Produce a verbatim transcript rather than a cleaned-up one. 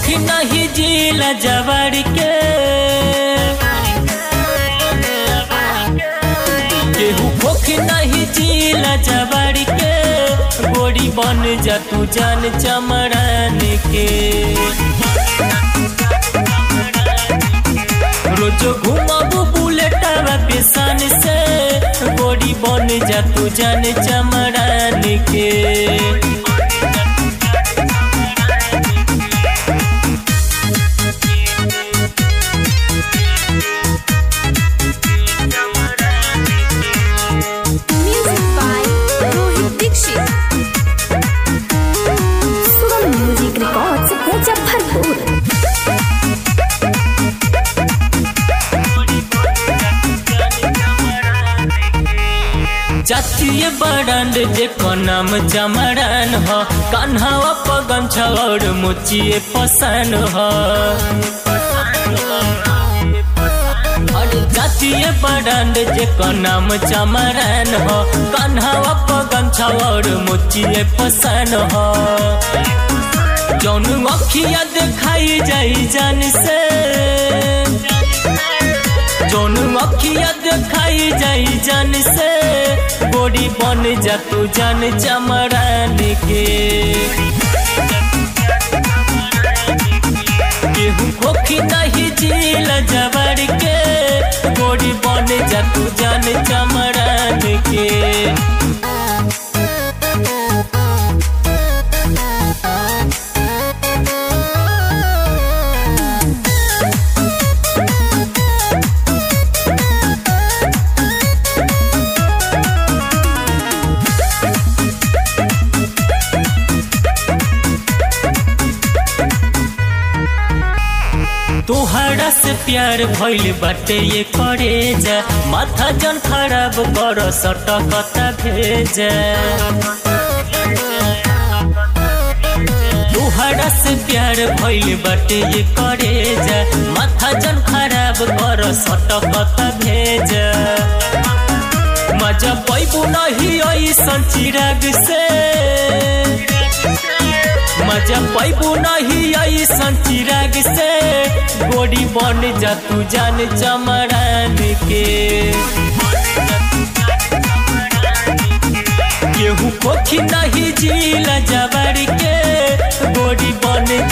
खोखी नहीं जिला जवाड़ के केहू खोखी नहीं जिला जवाड़ के गोरी बन जा तू जान चमड़ान के रोजो घुमाबू बुलेटवा पे सन से गोरी बन जा तू जान चमड़ान के जातीय बड़ंड जे नाम चमड़ान हो कान्हावा पगम छौड़ मुचिए पसन हो जातीय बड़ंड जे नाम चमड़ान हो कान्हावा पगम छौड़ मुचिए पसन हो जौन अखिया दिखाई जाई जान से जौन अखिया दिखाई जाई जान से गोरी बन जा तू जान चमड़ान के केहू खोखी नहीं जिला जवाड़ के गोरी बन जा तू जान चमड़ान के तोहरा से प्यार भइल बाटे ये करे जा माथा जन खराब कर सटकता भेजा तोहरा से प्यार भइल बाटे ये करे जा माथा जन खराब कर सटकता भेजा मजा पैबू नहीं ऐसन चिराग से मजा पैबू नहीं ऐसन चिराग से गोरी बन जा तू जान चमड़ान के केहू खोखी नहीं जिला जवाड़ के गोरी बन